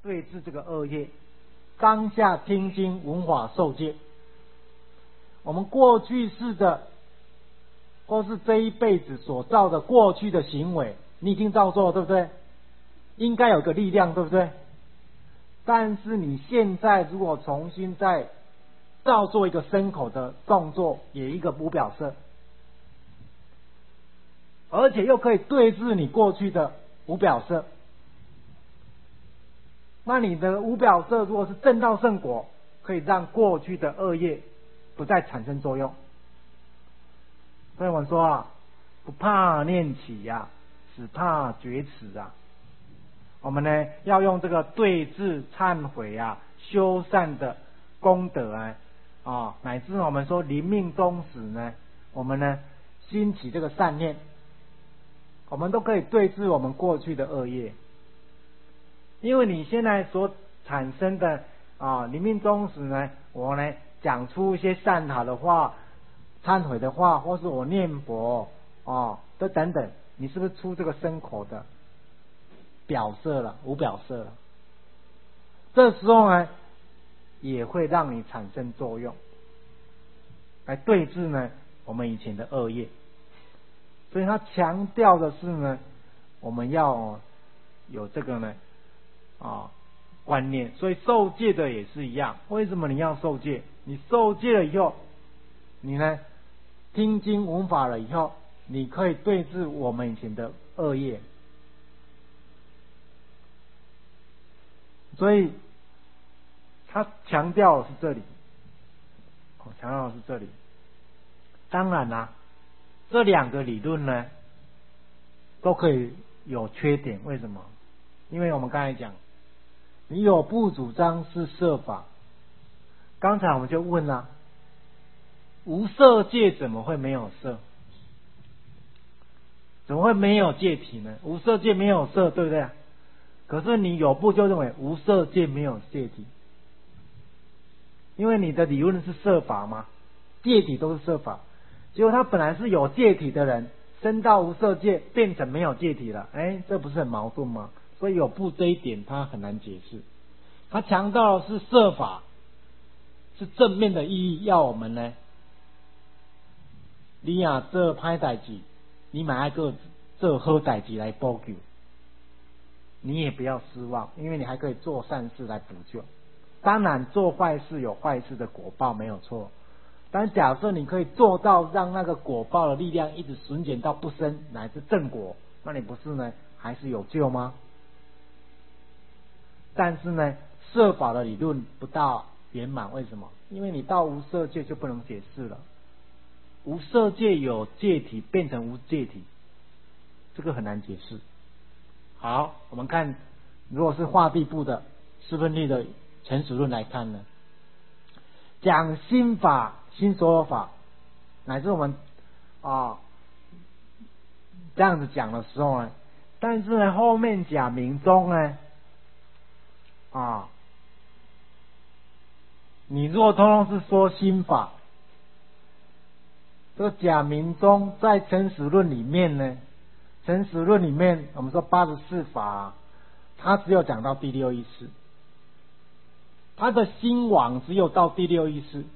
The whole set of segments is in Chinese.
对治这个恶业，当下听经闻法受戒。我们过去世的或是这一辈子所造的过去的行为，你已经照做，对不对？应该有个力量，对不对？但是你现在如果重新再照做一个身口的动作，也一个无表色，而且又可以对治你过去的无表色，那你的无表色如果是正道圣果，可以让过去的恶业不再产生作用。所以我们说啊，不怕念起呀，只怕觉迟啊。我们呢要用这个对治忏悔啊、修善的功德乃至我们说临命终时呢，我们呢兴起这个善念，我们都可以对治我们过去的恶业。因为你现在所产生的临命终时呢，我呢讲出一些善好的话、忏悔的话，或是我念佛都等等，你是不是出这个身口的表色了、无表色了？这时候呢，也会让你产生作用，来对治呢我们以前的恶业。所以他强调的是呢，我们要有这个呢观念。所以受戒的也是一样。为什么你要受戒？你受戒了以后，你呢听经闻法了以后，你可以对治我们以前的恶业。所以他强调的是这里，当然啦，这两个理论呢都可以有缺点。为什么？因为我们刚才讲，你有部主张是摄法，刚才我们就问了，无色界怎么会没有色？怎么会没有戒体呢？无色界没有色，对不对？可是你有部就认为无色界没有戒体，因为你的理论是摄法嘛，戒体都是摄法。结果他本来是有戒体的人，升到无色界变成没有戒体了，这不是很矛盾吗？所以有部这一点他很难解释。他强调的是摄法是正面的意义，要我们呢，你这歹代志，你买那个这好代志来补救，你也不要失望，因为你还可以做善事来补救。当然做坏事有坏事的果报没有错，但假设你可以做到让那个果报的力量一直循减到不生乃至正果，那你不是呢还是有救吗？但是呢摄法的理论不到圆满，为什么？因为你到无色界就不能解释了，无色界有戒体变成无戒体，这个很难解释。好，我们看如果是化地部的四分律的成实论来看呢，讲心法、心所有法，乃至我们这样子讲的时候呢，但是呢后面假名中呢你如果通通是说心法，这个假名中在成实论里面呢，成实论里面我们说84法，它只有讲到第六意识，他的心网只有到第六意识，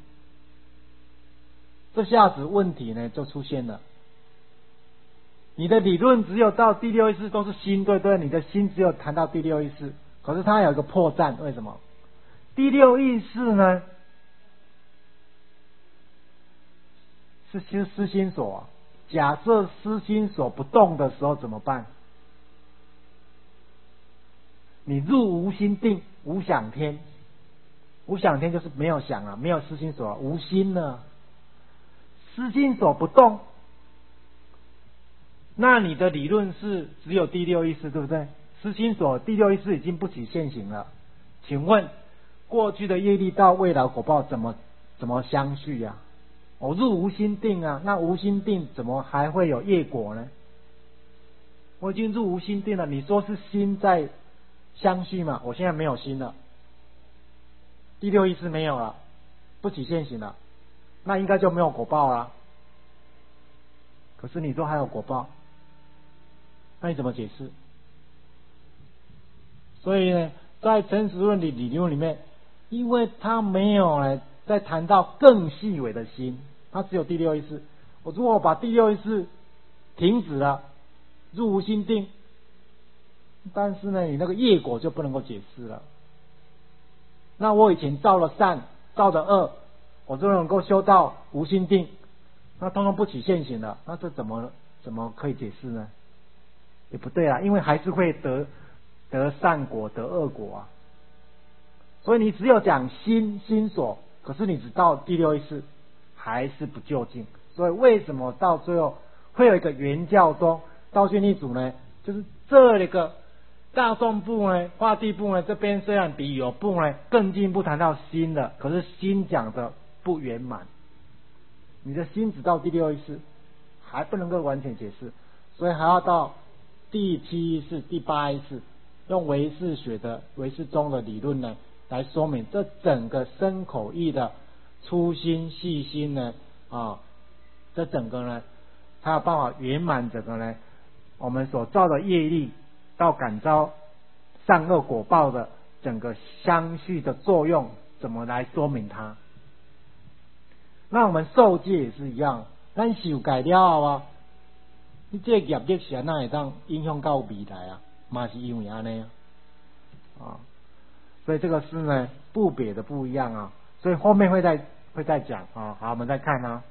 这下子问题呢就出现了。你的理论只有到第六意识都是心，对不对？你的心只有谈到第六意识，可是它有一个破绽，为什么？第六意识呢是思心所，假设思心所不动的时候怎么办？你入无心定，无想天，无想天就是没有想啊，没有思心所，无心了，思心所不动，那你的理论是只有第六意识，对不对？思心所第六意识已经不起现行了，请问过去的业力到未来果报怎么相续啊？我入无心定啊，那无心定怎么还会有业果呢？我已经入无心定了，你说是心在相续嘛？我现在没有心了，第六意识没有了，不起现行了，那应该就没有果报了。可是你说还有果报，那你怎么解释？所以呢， 在诚实论理论里面，因为他没有呢在谈到更细微的心，他只有第六意识。我如果把第六意识停止了，入无心定，但是呢，你那个业果就不能够解释了。那我以前造了善，造了恶，我就能够修到无心定，那通通不起现行了，那这怎么可以解释呢？也不对啊，因为还是会得善果得恶果啊。所以你只有讲心所，可是你只到第六意识还是不究竟。所以为什么到最后会有一个原教宗道训一组呢？就是这个大众部呢、化地部呢，这边虽然比有部呢更进一步谈到心的，可是心讲的不圆满。你的心只到第六意识，还不能够完全解释，所以还要到第七意识、第八意识，用唯识学的唯识宗的理论呢，来说明这整个身口意的粗心细心呢，这整个呢，才有办法圆满整个呢，我们所造的业力到感召善恶果报的整个相续的作用，怎么来说明它？那我们受戒也是一样，咱受戒了后啊，你这个业力是哪会当影响到未来啊？嘛是因为安尼啊，所以这个是呢部别的不一样啊，所以后面会再讲啊。好，我们再看啊。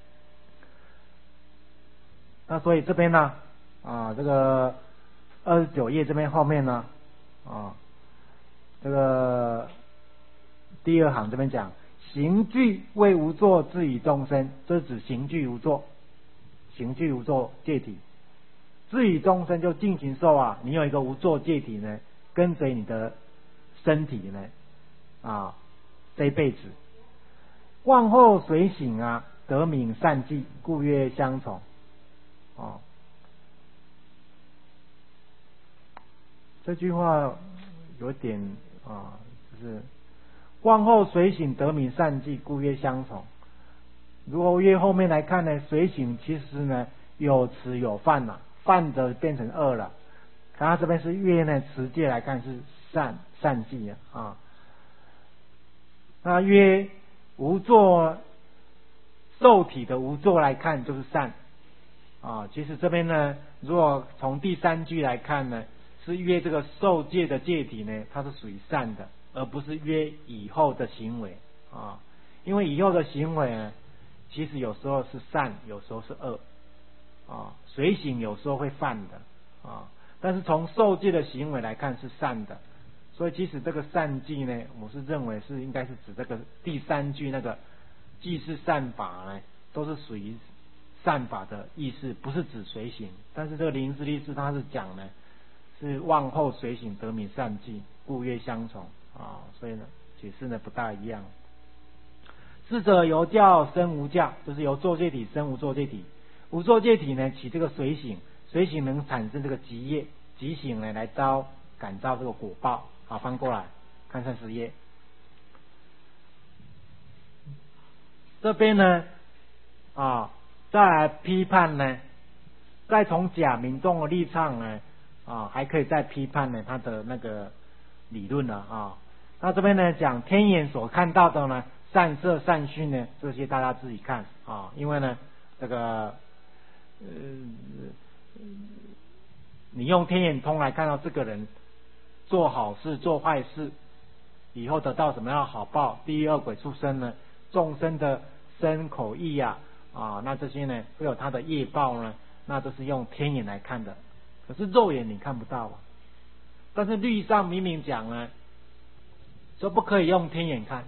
那所以这边呢这个29页这边后面呢这个第二行这边讲行具为无作自以众生，这是指行具无作，行具无作戒体，自以众生就尽情受啊，你有一个无作戒体呢，跟随你的身体呢这一辈子，往后随行啊，得名善计，故曰相从。这句话有点就是往后随行得名善计，故曰相从。如果越后面来看呢，随行其实呢有持有犯了，犯的变成恶了。看他这边是越呢持戒来看是善计啊。那约无作受体的无作来看就是善其实这边呢，如果从第三句来看呢，是约这个受戒的戒体呢，它是属于善的，而不是约以后的行为因为以后的行为呢，其实有时候是善，有时候是恶随行有时候会犯的但是从受戒的行为来看是善的，所以其实这个善计呢，我是认为是应该是指这个第三句那个既是善法呢，都是属于善法的意思，不是指随行。但是这个灵智力士他是讲呢，是往后随行得名善计，故曰相从所以呢解释呢不大一样。智者由教生无教，就是由作戒体生无作戒体，无作戒体呢起这个随行，随行能产生这个集业，集行呢来感召这个果报。好，翻过来看30页，这边呢再来批判呢，再从假民众的立场呢还可以再批判呢他的那个理论了那这边呢讲天眼所看到的呢善色善讯呢，这些大家自己看因为呢这个你用天眼通来看到这个人做好事做坏事以后得到什么样的好报，地狱恶鬼畜生呢，众生的身口意那这些呢会有他的业报呢，那都是用天眼来看的，可是肉眼你看不到但是律上明明讲呢说不可以用天眼看，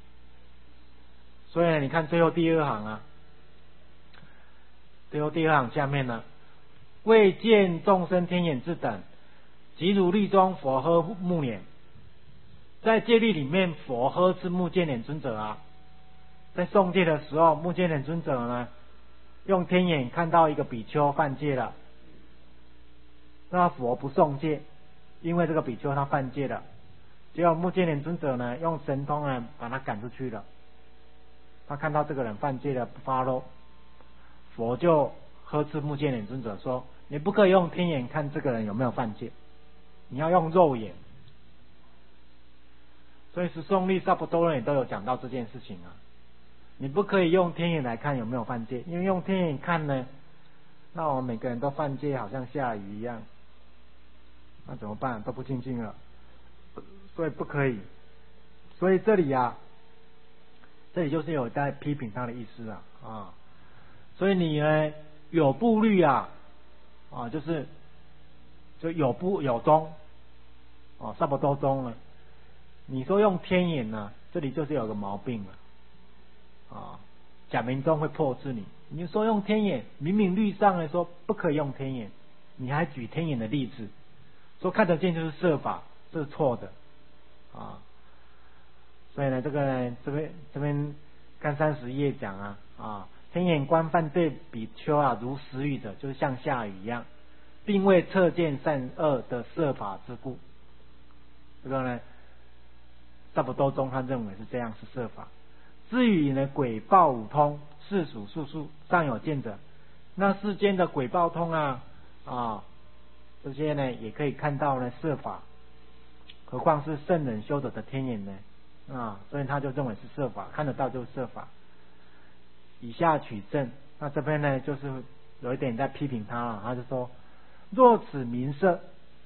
所以呢你看最后第二行最后第二行下面呢，未见众生天眼之等，即如律中佛呵目眼，在戒律里面佛呵是目犍连尊者在诵戒的时候，目犍连尊者呢用天眼看到一个比丘犯戒了，那佛不诵戒，因为这个比丘他犯戒了，结果目犍连尊者呢用神通呢把他赶出去了。他看到这个人犯戒了不发漏，佛就呵斥目犍连尊者说，你不可以用天眼看这个人有没有犯戒，你要用肉眼所以十诵律差不多人也都有讲到这件事情啊。你不可以用天眼来看有没有犯戒，因为用天眼看呢，那我们每个人都犯戒，好像下雨一样，那怎么办？都不清净了，所以不可以。所以这里就是有在批评他的意思啊。所以你呢有部律就有部有宗差不多宗了。你说用天眼呢，这里就是有个毛病了。假民众会破斥你。你说用天眼，明明律上来说不可以用天眼，你还举天眼的例子，说看得见就是设法，这是错的所以呢，这边看30页讲天眼观犯罪比丘如时雨者，就是像下雨一样，并未测见善恶的设法之故。这个呢，差不多中他认为是这样，是设法。至于呢诡报五通，世俗术数尚有见者，那世间的诡报通这些呢也可以看到呢设法，何况是圣人修者的天眼呢所以他就认为是设法，看得到就是设法。以下取证，那这边呢就是有一点在批评他了，他就说：若此名色，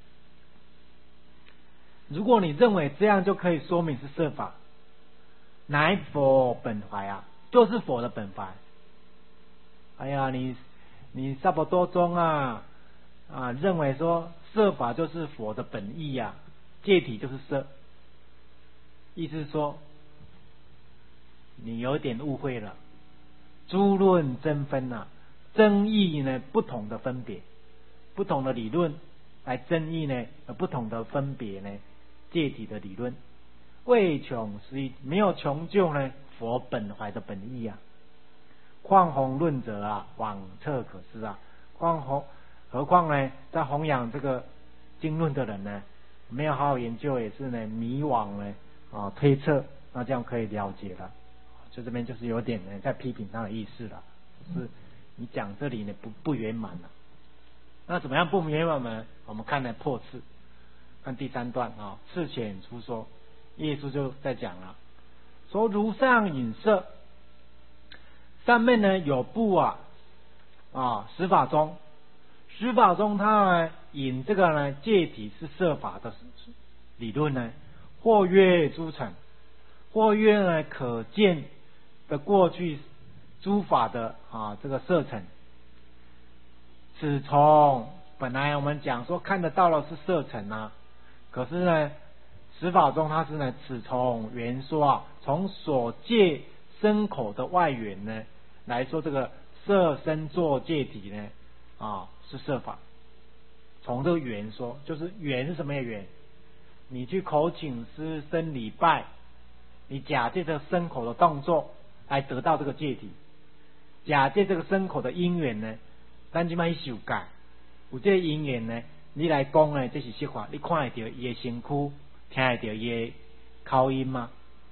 如果你认为这样就可以说明是设法，乃佛本怀就是佛的本怀。哎呀，你差不多中认为说设法就是佛的本意戒体就是色，意思是说你有点误会了。诸论争分争议呢不同的分别，不同的理论来争议呢不同的分别呢戒体的理论，未穷思义，没有穷究呢佛本怀的本意况弘论者枉测可思何况呢在弘扬这个经论的人呢，没有好好研究，也是呢迷惘呢推测，那这样可以了解了。就这边就是有点呢在批评他的意思了，就是你讲这里呢不圆满了。那怎么样不圆满呢？我们看呢破次，看第3段次显出说，耶稣就在讲了，说如上引色，上面呢有部十法中他呢引这个呢戒体是设法的理论呢，或曰诸尘，或曰呢可见的过去诸法的这个色尘。此从本来我们讲说看得到了是色尘可是呢十法中它是呢此从缘说从所戒身口的外缘呢来说，这个色身作戒体呢是设法。从这个缘说，就是缘是什么缘？你去口请师生礼拜，你假借这个身口的动作来得到这个戒体，假借这个身口的因缘呢，咱即摆去受戒，有这个因缘呢，你来讲呢，这是设法。你看得到伊的身躯，听得到伊的口音吗？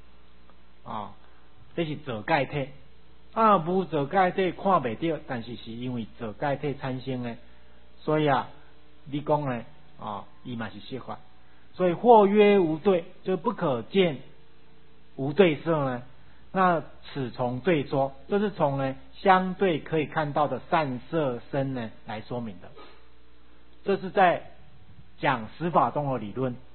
这是做戒体。无做戒体看袂到，但是是因为做戒体产生的，所以你讲呢伊嘛是设法。所以或曰无对，就不可见无对色呢。那此从对说，这是从呢相对可以看到的善色身呢来说明的。这是在讲十法中的理论。